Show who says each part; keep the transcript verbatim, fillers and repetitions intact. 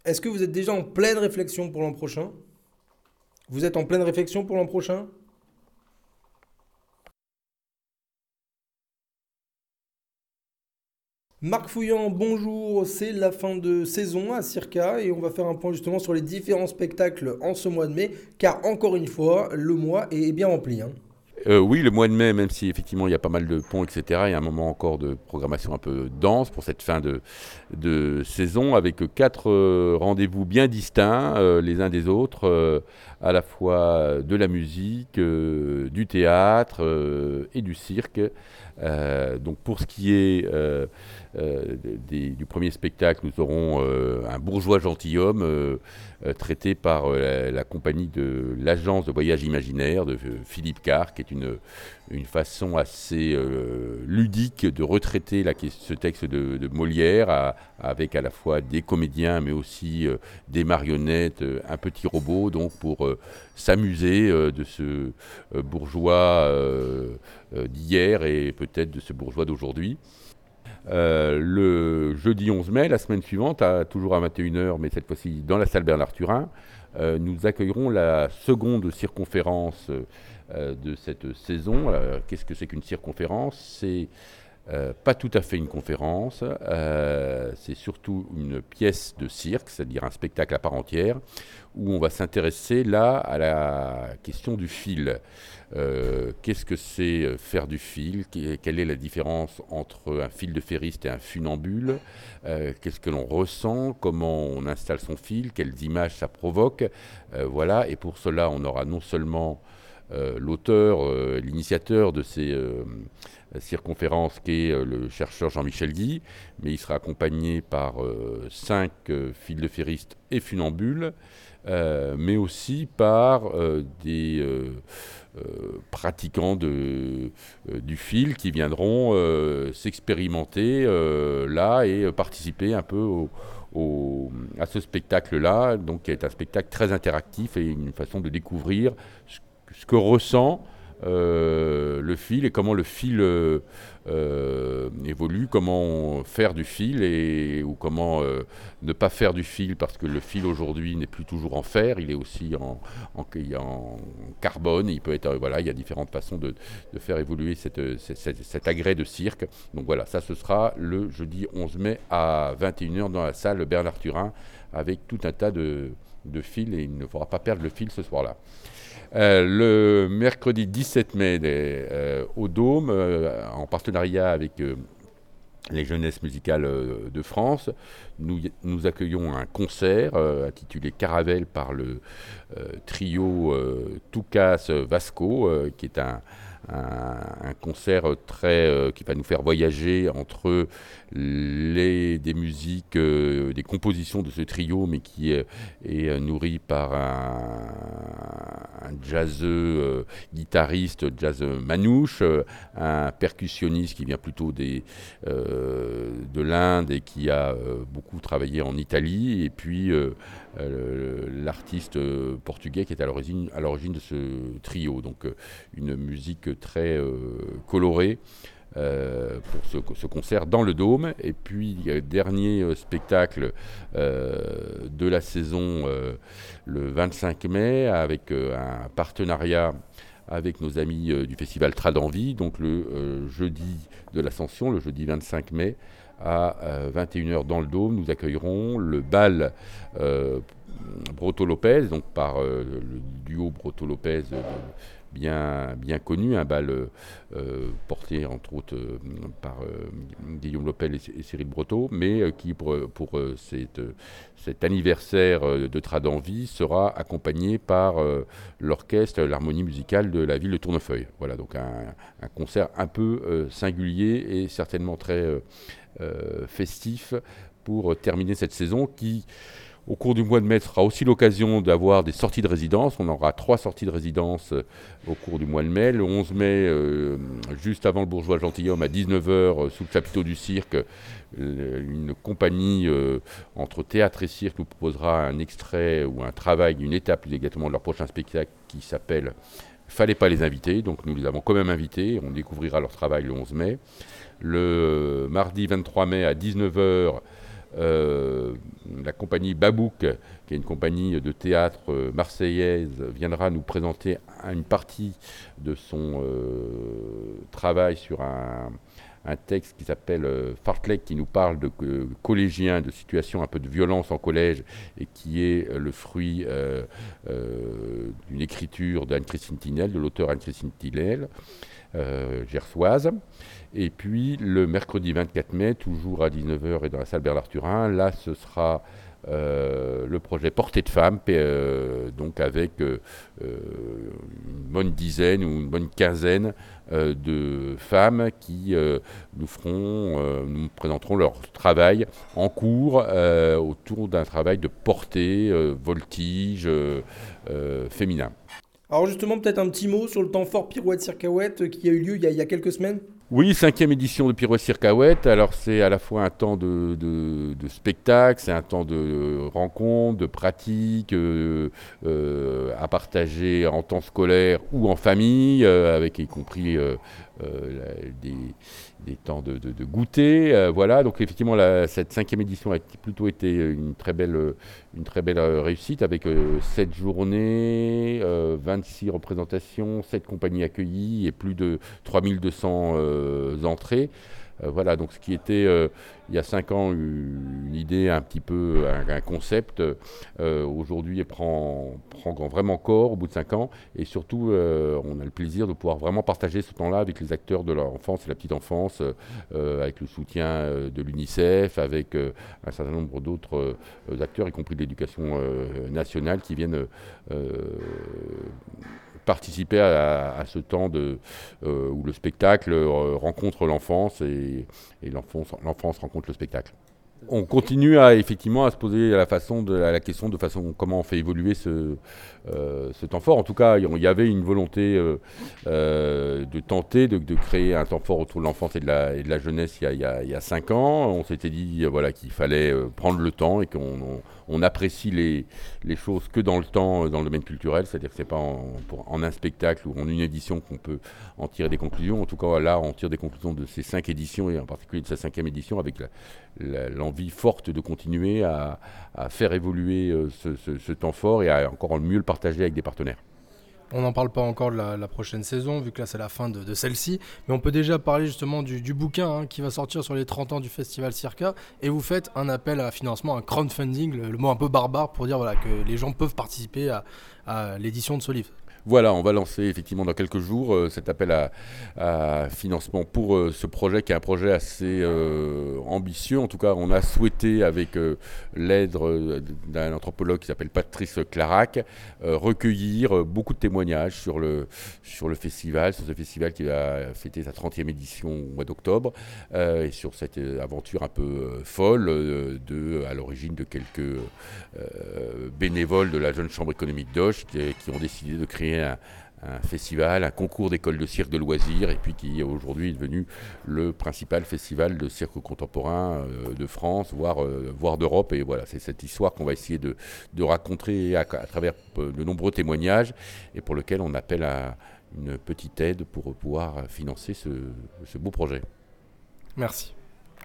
Speaker 1: Est-ce que vous êtes déjà en pleine réflexion pour l'an prochain? Vous êtes en pleine réflexion pour l'an prochain? Marc Fouillant, bonjour, c'est la fin de saison à Circa et on va faire un point justement sur les différents spectacles en ce mois de mai, car encore une fois, le mois est bien rempli, hein.
Speaker 2: Euh, oui, le mois de mai, même si effectivement il y a pas mal de ponts, et cetera, il y a un moment encore de programmation un peu dense pour cette fin de, de saison avec quatre euh, rendez-vous bien distincts euh, les uns des autres, euh, à la fois de la musique, euh, du théâtre euh, et du cirque. Euh, donc pour ce qui est euh, euh, des- du premier spectacle, nous aurons euh, un bourgeois gentilhomme euh, euh, traité par euh, la, la compagnie de l'agence de voyage imaginaire de euh, Philippe Carr, qui est une, une façon assez euh, ludique de retraiter la, ce texte de, de Molière à- avec à la fois des comédiens mais aussi euh, des marionnettes, euh, un petit robot, donc pour euh, s'amuser euh, de ce euh, bourgeois euh, euh, d'hier et peut-être de ce bourgeois d'aujourd'hui. Euh, le jeudi onze mai, la semaine suivante, à, toujours à vingt et une heures, mais cette fois-ci dans la salle Bernard-Turin, euh, nous accueillerons la seconde circonférence euh, de cette saison. Euh, Qu'est-ce que c'est qu'une circonférence? C'est euh, pas tout à fait une conférence, euh, c'est surtout une pièce de cirque, c'est-à-dire un spectacle à part entière, où on va s'intéresser là à la question du fil. Euh, qu'est-ce que c'est euh, faire du fil? Quelle est la différence entre un fil de ferriste et un funambule? Euh, Qu'est-ce que l'on ressent? Comment on installe son fil? Quelles images ça provoque? Euh, Voilà, et pour cela, on aura non seulement euh, l'auteur, euh, l'initiateur de ces euh, circonférences, qui est euh, le chercheur Jean-Michel Guy, mais il sera accompagné par euh, cinq euh, fils de ferriste et funambules, euh, mais aussi par euh, des euh, euh, pratiquants de, euh, du fil qui viendront euh, s'expérimenter euh, là et euh, participer un peu au, au, à ce spectacle-là, donc qui est un spectacle très interactif et une façon de découvrir ce, ce que ressent euh, le fil et comment le fil euh, euh, évolue, comment faire du fil et ou comment euh, ne pas faire du fil, parce que le fil aujourd'hui n'est plus toujours en fer, il est aussi en, en, en carbone, il peut être euh, voilà, il y a différentes façons de, de faire évoluer cette, cette, cet agrès de cirque. Donc voilà, ça ce sera le jeudi onze mai à vingt et une heures dans la salle Bernard Turin avec tout un tas de, de fils, et il ne faudra pas perdre le fil ce soir-là. Euh, le mercredi dix-sept mai euh, au Dôme, euh, en partenariat avec euh, les jeunesses musicales euh, de France, nous, nous accueillons un concert euh, intitulé Caravelle par le euh, trio euh, Toucas Vasco, euh, qui est un, un, un concert très euh, qui va nous faire voyager entre les, des musiques, euh, des compositions de ce trio, mais qui est, est euh, nourri par un, un jazzeux euh, guitariste, jazz manouche, euh, un percussionniste qui vient plutôt des, euh, de l'Inde et qui a euh, beaucoup travaillé en Italie, et puis euh, euh, l'artiste euh, portugais qui est à l'origine, à l'origine de ce trio. Donc euh, une musique très euh, colorée euh, pour ce, ce concert dans le Dôme. Et puis euh, dernier euh, spectacle euh, de la saison euh, le vingt-cinq mai avec euh, un partenariat avec nos amis euh, du festival Trad Envie, donc le euh, jeudi de l'Ascension, le jeudi vingt-cinq mai à euh, vingt et une heures dans le Dôme. Nous accueillerons le bal euh, Broto Lopez, donc par euh, le duo Broto Lopez euh, bien, bien connu, un bal euh, porté entre autres euh, par euh, Guillaume Lopel et, et Cyril Broto, mais euh, qui pour, pour euh, cette, cet anniversaire euh, de Trad Envie sera accompagné par euh, l'orchestre, l'harmonie musicale de la ville de Tournefeuille. Voilà, donc un, un concert un peu euh, singulier et certainement très euh, euh, festif pour terminer cette saison qui, au cours du mois de mai, sera aussi l'occasion d'avoir des sorties de résidence. On aura trois sorties de résidence euh, au cours du mois de mai. Le onze mai, euh, juste avant le bourgeois gentilhomme, à dix-neuf heures, euh, sous le chapiteau du cirque, euh, une compagnie euh, entre théâtre et cirque nous proposera un extrait ou un travail, une étape plus exactement de leur prochain spectacle qui s'appelle Fallait pas les inviter. Donc nous les avons quand même invités. On découvrira leur travail le onze mai. Le mardi vingt-trois mai à dix-neuf heures, euh, la compagnie Babouk, qui est une compagnie de théâtre marseillaise, viendra nous présenter une partie de son euh, travail sur un, un texte qui s'appelle euh, Fartlek, qui nous parle de euh, collégiens, de situations un peu de violence en collège, et qui est euh, le fruit euh, euh, d'une écriture d'Anne-Christine Tinel, de l'auteur Anne-Christine Tinel, euh, gersoise. Et puis le mercredi vingt-quatre mai, toujours à dix-neuf heures et dans la salle Bernard-Turin, là ce sera euh, le projet Portée de femmes, euh, donc avec euh, une bonne dizaine ou une bonne quinzaine euh, de femmes qui euh, nous feront, euh, nous présenteront leur travail en cours euh, autour d'un travail de portée, euh, voltige, euh, euh, féminin.
Speaker 1: Alors justement, peut-être un petit mot sur le temps fort Pirouette Circaouette qui a eu lieu il y a, il y a quelques semaines.
Speaker 2: Oui, cinquième édition de Pirouette Circaouette. Alors c'est à la fois un temps de, de, de spectacle, c'est un temps de rencontre, de pratique, euh, euh, à partager en temps scolaire ou en famille, euh, avec y compris euh, euh, la, des, des temps de, de, de goûter. Euh, voilà, donc effectivement la, cette cinquième édition a plutôt été une très belle, une très belle réussite avec euh, sept journées, euh, vingt-six représentations, sept compagnies accueillies et plus de trois mille deux cents euh, entrées. Euh, voilà, donc ce qui était euh, il y a cinq ans une idée, un petit peu un, un concept, euh, aujourd'hui prend, prend vraiment corps au bout de cinq ans. Et surtout, euh, on a le plaisir de pouvoir vraiment partager ce temps-là avec les acteurs de l'enfance et la petite enfance, euh, avec le soutien de l'UNICEF, avec euh, un certain nombre d'autres euh, acteurs, y compris de l'éducation euh, nationale, qui viennent euh, participer à, à ce temps de, euh, où le spectacle euh, rencontre l'enfance et, et l'enfance, l'enfance rencontre le spectacle. On continue à, effectivement à se poser la, façon de, à la question de façon comment on fait évoluer ce, euh, ce temps fort. En tout cas, il y avait une volonté euh, euh, de tenter de, de créer un temps fort autour de l'enfance et de la, et de la jeunesse il y, a, il, y a, il y a cinq ans. On s'était dit voilà, qu'il fallait euh, prendre le temps et qu'on on, on apprécie les, les choses que dans le temps, dans le domaine culturel. C'est-à-dire que ce n'est pas en, pour, en un spectacle ou en une édition qu'on peut en tirer des conclusions. En tout cas, là, on tire des conclusions de ces cinq éditions et en particulier de sa cinquième édition avec la, la, l'envie forte de continuer à, à faire évoluer euh, ce, ce, ce temps fort et à encore mieux le partager avec des partenaires.
Speaker 3: On n'en parle pas encore de la, la prochaine saison, vu que là c'est la fin de, de celle-ci, mais on peut déjà parler justement du, du bouquin hein, qui va sortir sur les trente ans du Festival Circa, et vous faites un appel à financement, un crowdfunding, le, le mot un peu barbare pour dire voilà, que les gens peuvent participer à, à l'édition de ce livre.
Speaker 2: Voilà, on va lancer effectivement dans quelques jours euh, cet appel à, à financement pour euh, ce projet qui est un projet assez euh, ambitieux. En tout cas, on a souhaité, avec euh, l'aide euh, d'un anthropologue qui s'appelle Patrice Clarac, euh, recueillir euh, beaucoup de témoignages sur le, sur le festival, sur ce festival qui va fêter sa trentième édition au mois d'octobre, euh, et sur cette aventure un peu euh, folle euh, de, à l'origine de quelques euh, bénévoles de la Jeune Chambre économique d'Auch qui, qui ont décidé de créer Un, un festival, un concours d'école de cirque de loisirs et puis qui aujourd'hui est devenu le principal festival de cirque contemporain euh, de France, voire, euh, voire d'Europe. Et voilà, c'est cette histoire qu'on va essayer de, de raconter à, à travers de nombreux témoignages et pour lequel on appelle à une petite aide pour pouvoir financer ce, ce beau projet.
Speaker 3: Merci.